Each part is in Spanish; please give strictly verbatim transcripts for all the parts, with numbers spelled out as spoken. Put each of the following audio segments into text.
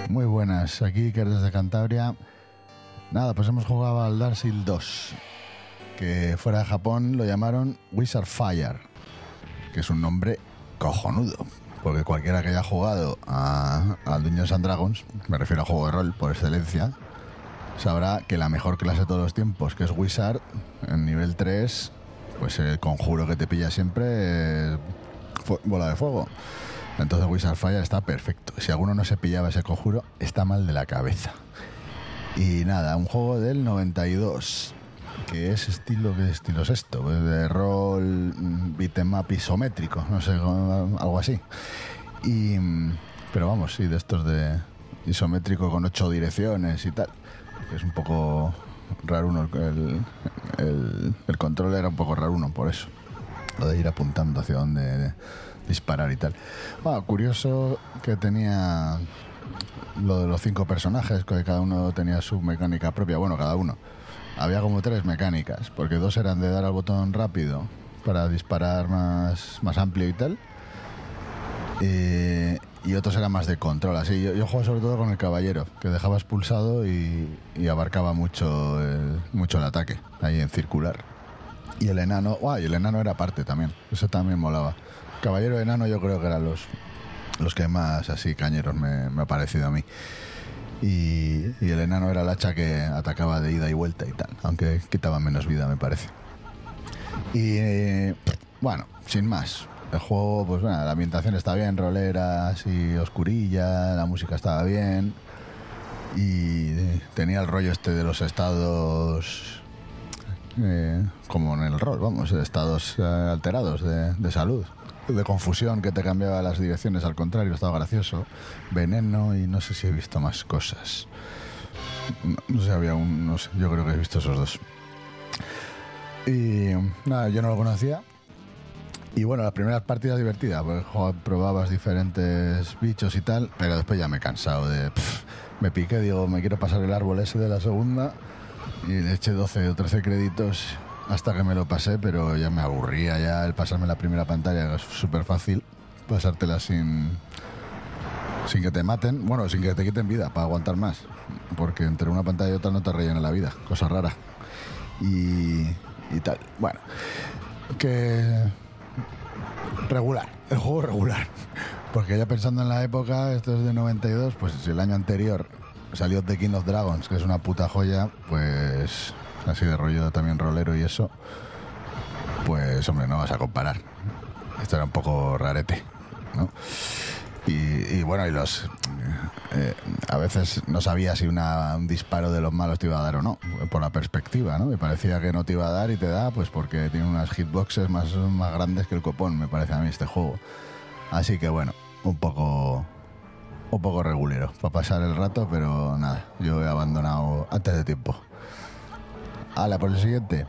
Muy buenas, aquí Iker desde Cantabria. Nada, pues hemos jugado al Dark Souls dos, que fuera de Japón lo llamaron Wizard Fire, que es un nombre cojonudo, porque cualquiera que haya jugado a, a Dungeons and Dragons, me refiero a juego de rol por excelencia, sabrá que la mejor clase de todos los tiempos, que es Wizard, en nivel tres, pues el conjuro que te pilla siempre es bola de fuego. Entonces Wizard Fire está perfecto. Si alguno no se pillaba ese conjuro, está mal de la cabeza. Y nada, un juego del noventa y dos, que es estilo, ¿qué estilo es esto? Pues de rol, beat'em up isométrico, no sé, algo así. Y, pero vamos, sí, de estos de isométrico con ocho direcciones y tal. Es un poco raro uno, el, el, el control era un poco raro uno, por eso. Lo de ir apuntando hacia dónde disparar y tal. Bueno, curioso que tenía lo de los cinco personajes, que cada uno tenía su mecánica propia. Bueno, cada uno. Había como tres mecánicas, porque dos eran de dar al botón rápido para disparar más, más amplio y tal. Y, y otros eran más de control. Así, yo, yo juego sobre todo con el caballero, que dejabas pulsado y, y abarcaba mucho el, mucho el ataque, ahí en circular. Y el enano, ¡guau! Y el enano era parte también, eso también molaba. Caballero y enano yo creo que eran los, los que más así cañeros me, me ha parecido a mí. Y, y el enano era el hacha que atacaba de ida y vuelta y tal, aunque quitaba menos vida, me parece. Y eh, bueno, sin más, el juego, pues bueno, la ambientación está bien, rolera, así oscurilla, la música estaba bien y tenía el rollo este de los estados, eh, como en el rol, vamos, estados eh, alterados de, de salud, de confusión, que te cambiaba las direcciones al contrario, estaba gracioso, veneno y no sé si he visto más cosas. No, no sé, había un, no sé, yo creo que he visto esos dos. Y nada, yo no lo conocía. Y bueno, las primeras partidas divertidas, porque probabas diferentes bichos y tal, pero después ya me he cansado de... Pff, me piqué, digo, me quiero pasar el árbol ese de la segunda y le eché doce o trece créditos hasta que me lo pasé, pero ya me aburría ya el pasarme la primera pantalla, que es súper fácil pasártela sin, sin que te maten, bueno, sin que te quiten vida, para aguantar más, porque entre una pantalla y otra no te rellena la vida, cosa rara. Y, y tal, bueno, que... regular, el juego regular, porque ya pensando en la época, esto es de noventa y dos, pues si el año anterior salió The King of Dragons, que es una puta joya, pues así de rollo también rolero y eso, pues hombre, no vas a comparar, esto era un poco rarete, ¿no? Y, y bueno, y los eh, a veces no sabía si una, un disparo de los malos te iba a dar o no, por la perspectiva, ¿no? Me parecía que no te iba a dar y te da, pues porque tiene unas hitboxes más, más grandes que el copón, me parece a mí este juego. Así que bueno, un poco un poco regulero para pasar el rato, pero nada, yo he abandonado antes de tiempo. Hala, por el siguiente.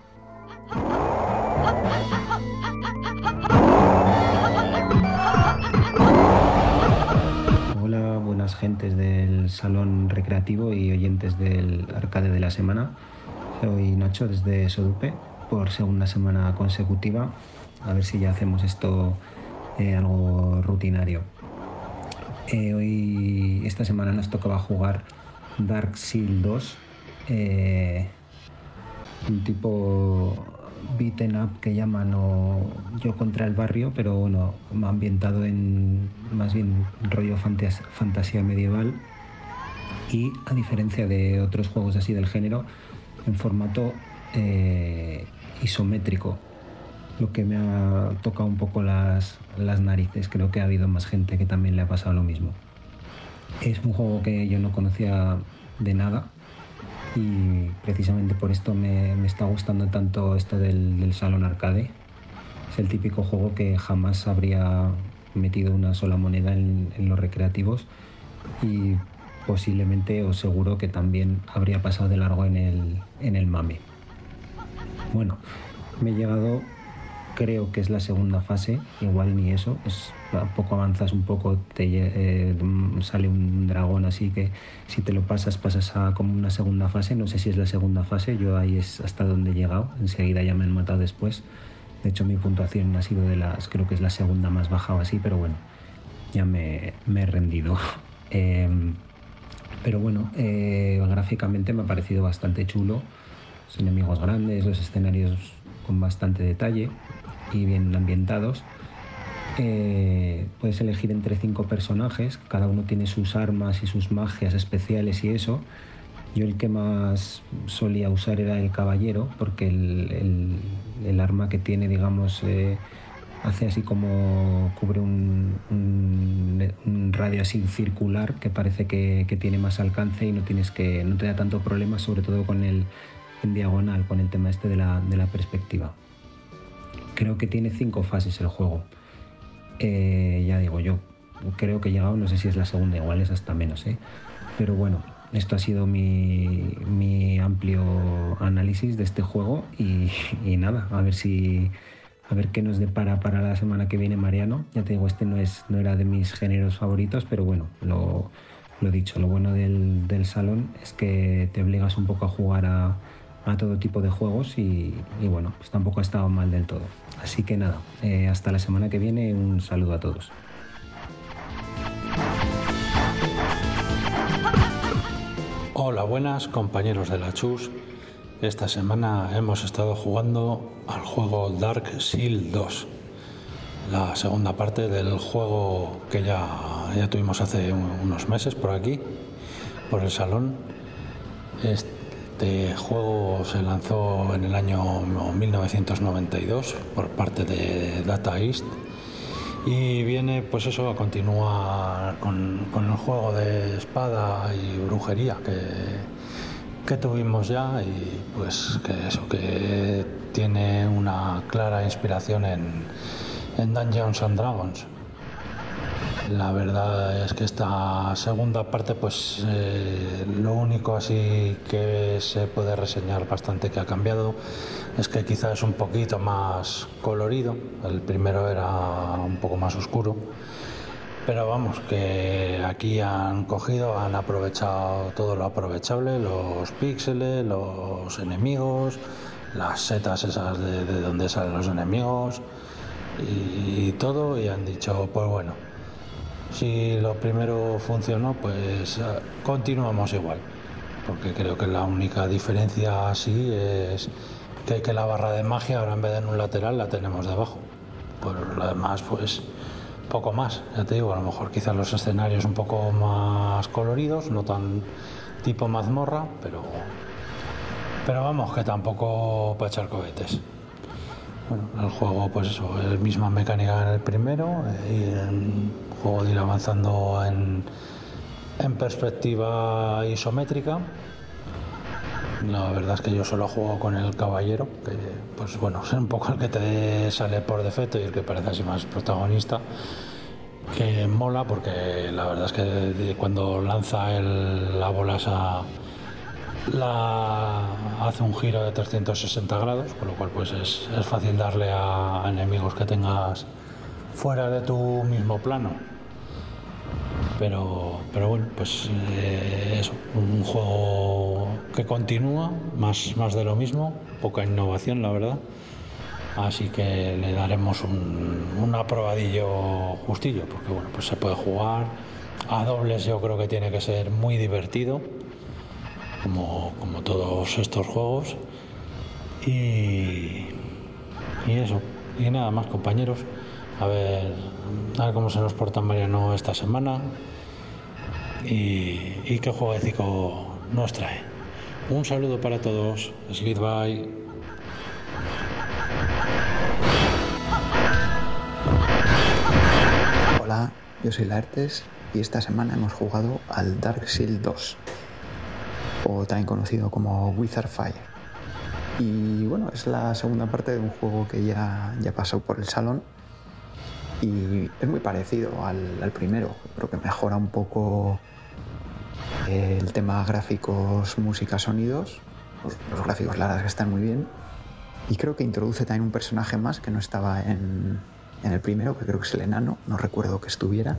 Hola, buenas gentes del salón recreativo y oyentes del arcade de la semana. Soy Nacho desde Sodupe, por segunda semana consecutiva. A ver si ya hacemos esto eh, algo rutinario. Eh, hoy, esta semana nos tocaba jugar Dark Souls dos, eh, un tipo beaten up que llaman, o yo contra el barrio, pero bueno, ambientado en más bien rollo fantas- fantasía medieval, y a diferencia de otros juegos así del género, en formato eh, isométrico, lo que me ha tocado un poco las, las narices. Creo que ha habido más gente que también le ha pasado lo mismo. Es un juego que yo no conocía de nada, y precisamente por esto me, me está gustando tanto esto del, del salón arcade. Es el típico juego que jamás habría metido una sola moneda en, en los recreativos, y posiblemente o seguro que también habría pasado de largo en el, en el mame. Bueno, me he llegado, creo que es la segunda fase, igual ni eso, es, a poco avanzas un poco, te eh, sale un dragón así que si te lo pasas, pasas a como una segunda fase. No sé si es la segunda fase, yo ahí es hasta donde he llegado, enseguida ya me han matado después. De hecho mi puntuación ha sido de las, creo que es la segunda más baja o así, pero bueno, ya me, me he rendido. Eh, pero bueno, eh, gráficamente me ha parecido bastante chulo. Los enemigos grandes, los escenarios con bastante detalle y bien ambientados. Eh, puedes elegir entre cinco personajes, cada uno tiene sus armas y sus magias especiales y eso. Yo el que más solía usar era el caballero, porque el, el, el arma que tiene, digamos, eh, hace así como cubre un, un, un radio así circular que parece que, que tiene más alcance y no tienes que no te da tanto problema, sobre todo con el en diagonal, con el tema este de la, de la perspectiva. Creo que tiene cinco fases el juego. Eh, ya digo, yo creo que he llegado, no sé si es la segunda, igual es hasta menos, ¿eh? Pero bueno, esto ha sido mi, mi amplio análisis de este juego y, y nada, a ver si a ver qué nos depara para la semana que viene Mariano. Ya te digo, este no es no era de mis géneros favoritos, pero bueno, lo, lo dicho, lo bueno del, del salón es que te obligas un poco a jugar a, a todo tipo de juegos y, y bueno, pues tampoco ha estado mal del todo. Así que nada, eh, hasta la semana que viene, un saludo a todos. Hola, buenas compañeros de la Chus. Esta semana hemos estado jugando al juego Dark Seal dos, la segunda parte del juego que ya, ya tuvimos hace unos meses por aquí, por el salón. Este juego se lanzó en el año mil novecientos noventa y dos por parte de Data East y viene pues eso a continuar con, con el juego de espada y brujería que, que tuvimos ya, y pues que eso, que tiene una clara inspiración en, en Dungeons and Dragons. La verdad es que esta segunda parte, pues eh, lo único así que se puede reseñar bastante que ha cambiado es que quizás es un poquito más colorido. El primero era un poco más oscuro, pero vamos, que aquí han cogido, han aprovechado todo lo aprovechable, los píxeles, los enemigos, las setas esas de, de donde salen los enemigos y, y todo, y han dicho, pues bueno, si lo primero funcionó, pues continuamos igual, porque creo que la única diferencia así es que, que la barra de magia ahora en vez de en un lateral la tenemos debajo. Por lo demás, pues poco más, ya te digo, a lo mejor quizás los escenarios un poco más coloridos, no tan tipo mazmorra, pero, pero vamos, que tampoco para echar cohetes. Bueno, el juego, pues eso, es misma mecánica en el primero, y en juego de ir avanzando en, en perspectiva isométrica. La verdad es que yo solo juego con el caballero, que pues bueno, es un poco el que te sale por defecto y el que parece así más protagonista, que mola porque la verdad es que cuando lanza el, la bola esa, la hace un giro de trescientos sesenta grados, con lo cual pues es, es fácil darle a enemigos que tengas fuera de tu mismo plano. Pero, pero bueno, pues eh, eso, un juego que continúa, más, más de lo mismo, poca innovación la verdad, así que le daremos un, un aprobadillo justillo, porque bueno, pues se puede jugar a dobles, yo creo que tiene que ser muy divertido, como, como todos estos juegos, y, y eso, y nada más compañeros. A ver, a ver cómo se nos porta Mariano esta semana y, y qué jueguecico nos trae. Un saludo para todos. Sleep bye. Hola, yo soy Laertes y esta semana hemos jugado al Dark Seal dos, o también conocido como Wizard Fire. Y bueno, es la segunda parte de un juego que ya, ya pasó por el salón. Y es muy parecido al, al primero, creo que mejora un poco el tema gráficos, música, sonidos. Los, los gráficos, la verdad es que están muy bien. Y creo que introduce también un personaje más que no estaba en, en el primero, que creo que es el enano, no recuerdo que estuviera.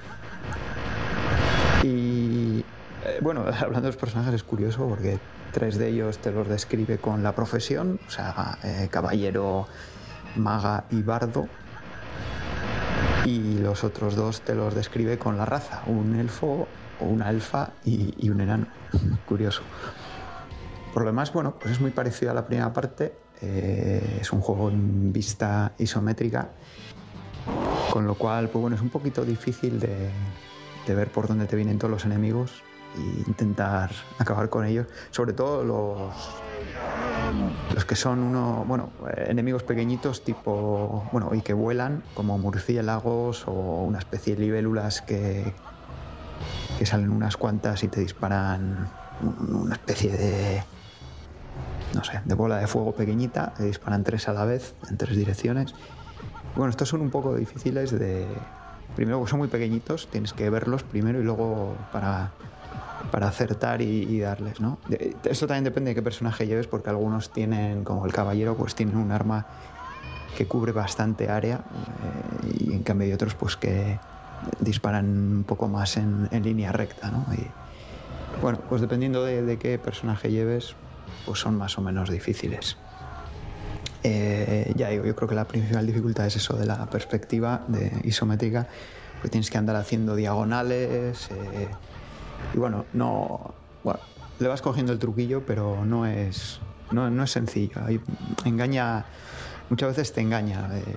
Y eh, bueno, hablando de los personajes es curioso porque tres de ellos te los describe con la profesión, o sea, eh, caballero, maga y bardo. y los otros dos te los describe con la raza, un elfo o una elfa y, y un enano. Curioso. Por lo demás, bueno, pues es muy parecido a la primera parte. Eh, es un juego en vista isométrica, con lo cual, pues bueno, es un poquito difícil de, de ver por dónde te vienen todos los enemigos e intentar acabar con ellos. Sobre todo los, los que son uno, bueno, enemigos pequeñitos tipo, bueno, y que vuelan, como murciélagos o una especie de libélulas que, que salen unas cuantas y te disparan una especie de, no sé, de bola de fuego pequeñita, te disparan tres a la vez, en tres direcciones. Bueno, estos son un poco difíciles de... Primero, son muy pequeñitos, tienes que verlos primero y luego para, para acertar y, y darles, ¿no? Esto también depende de qué personaje lleves, porque algunos tienen, como el caballero, pues tienen un arma que cubre bastante área, eh, y en cambio hay otros pues que disparan un poco más en, en línea recta, ¿no? Y, bueno, pues dependiendo de, de qué personaje lleves, pues son más o menos difíciles. Eh, ya digo, yo creo que la principal dificultad es eso de la perspectiva de isométrica, porque tienes que andar haciendo diagonales, eh, y bueno, no, bueno, le vas cogiendo el truquillo, pero no es, no, no es sencillo. Hay, engaña, muchas veces te engaña eh,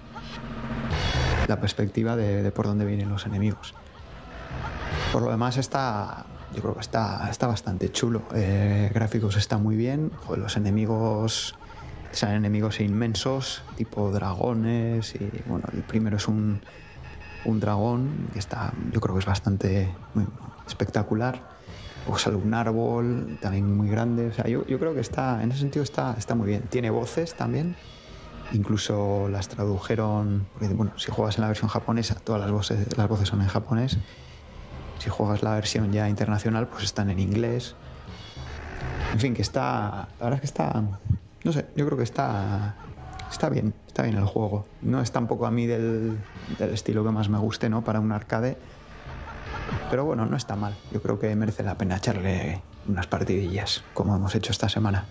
la perspectiva de, de por dónde vienen los enemigos. Por lo demás está, yo creo que está, está bastante chulo. Eh, gráficos está muy bien. Joder, los enemigos, son enemigos inmensos, tipo dragones. Y bueno, el primero es un, un dragón que está, yo creo que es bastante muy espectacular. O sale un árbol también muy grande. O sea, yo, yo creo que está, en ese sentido está, está muy bien. Tiene voces también. Incluso las tradujeron, porque, bueno, si juegas en la versión japonesa, todas las voces, las voces son en japonés. Si juegas la versión ya internacional, pues están en inglés. En fin, que está... La verdad es que está... No sé, yo creo que está... Está bien, está bien el juego. No es tampoco a mí del, del estilo que más me guste, ¿no? Para un arcade. Pero bueno, no está mal. Yo creo que merece la pena echarle unas partidillas, como hemos hecho esta semana.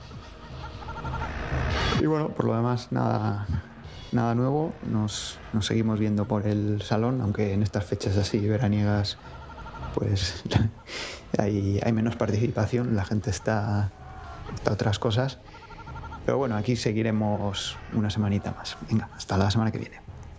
Y bueno, por lo demás, nada... Nada nuevo. Nos, nos seguimos viendo por el salón, aunque en estas fechas así veraniegas pues hay, hay menos participación, la gente está, está a otras cosas. Pero bueno, aquí seguiremos una semanita más. Venga, hasta la semana que viene.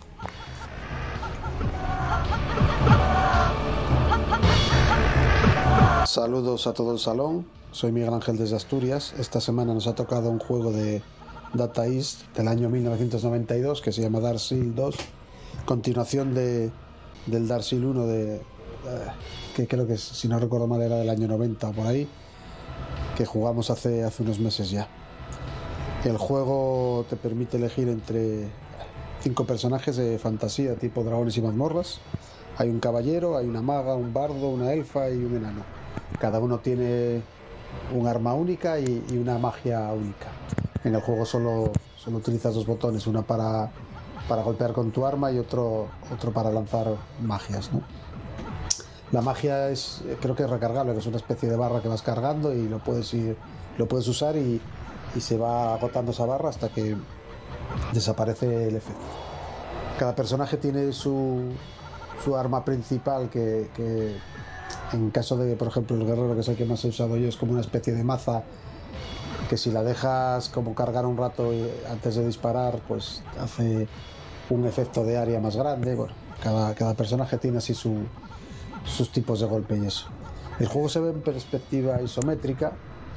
Saludos a todo el salón, soy Miguel Ángel desde Asturias. Esta semana nos ha tocado un juego de Data East del año mil novecientos noventa y dos que se llama Darkseid dos, continuación de, del Darkseid uno de... que creo que, si no recuerdo mal, era del año noventa o por ahí, que jugamos hace, hace unos meses ya. El juego te permite elegir entre cinco personajes de fantasía tipo dragones y mazmorras. Hay un caballero, hay una maga, un bardo, una elfa y un enano. Cada uno tiene un arma única y, y una magia única. En el juego solo, solo utilizas dos botones, una para, para golpear con tu arma y otro, otro para lanzar magias, ¿no? La magia es, creo que es recargable, que es una especie de barra que vas cargando y lo puedes ir, lo puedes usar y, y se va agotando esa barra hasta que desaparece el efecto. Cada personaje tiene su, su arma principal que, que en caso de, por ejemplo, el guerrero, que es el que más he usado yo, es como una especie de maza que si la dejas como cargar un rato antes de disparar, pues hace un efecto de área más grande. Bueno, cada, cada personaje tiene así su sus tipos de golpe y eso. El juego se ve en perspectiva isométrica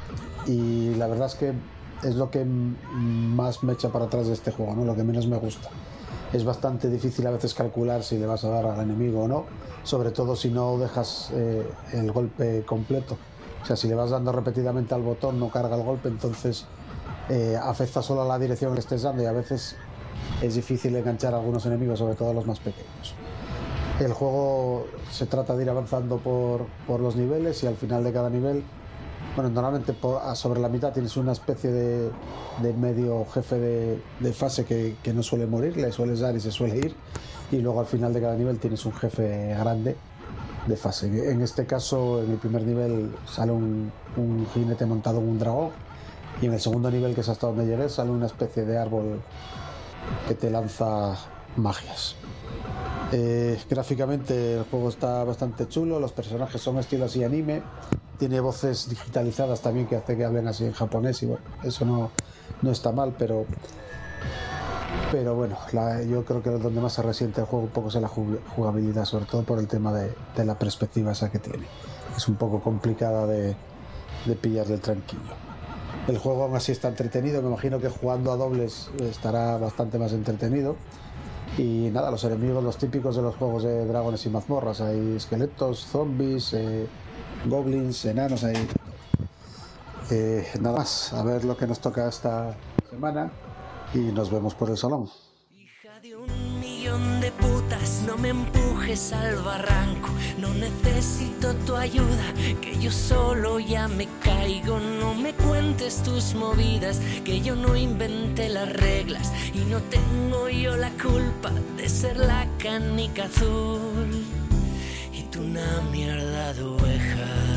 y la verdad es que es lo que más me echa para atrás de este juego, ¿no? Lo que menos me gusta. Es bastante difícil a veces calcular si le vas a dar al enemigo o no, sobre todo si no dejas eh, el golpe completo. O sea, si le vas dando repetidamente al botón no carga el golpe, entonces eh, afecta solo a la dirección que estés dando y a veces es difícil enganchar a algunos enemigos, sobre todo a los más pequeños. El juego se trata de ir avanzando por, por los niveles y al final de cada nivel, bueno, normalmente por, sobre la mitad tienes una especie de, de medio jefe de, de fase que, que no suele morir, le sueles dar y se suele ir, y luego al final de cada nivel tienes un jefe grande de fase. En este caso, en el primer nivel sale un, un jinete montado en un dragón y en el segundo nivel, que es hasta donde llegué, sale una especie de árbol que te lanza magias. Eh, gráficamente el juego está bastante chulo, los personajes son estilo así anime, tiene voces digitalizadas también que hace que hablen así en japonés y bueno, eso no, no está mal, pero pero bueno, la, yo creo que donde más se resiente el juego un poco es en la jugabilidad, sobre todo por el tema de, de la perspectiva esa que tiene, es un poco complicada de, de pillarle el tranquillo. El juego aún así está entretenido, me imagino que jugando a dobles estará bastante más entretenido. Y nada, los enemigos, los típicos de los juegos de dragones y mazmorras, hay esqueletos, zombies, eh, goblins, enanos, hay eh, nada más, a ver lo que nos toca esta semana y nos vemos por el salón. Hija de un millón de putas, no me empujes al barranco, no necesito tu ayuda, que yo solo ya me caigo, no me cuentes tus movidas, que yo no inventé las reglas y no tengo yo la culpa de ser la canica azul y tú una mierda de oveja.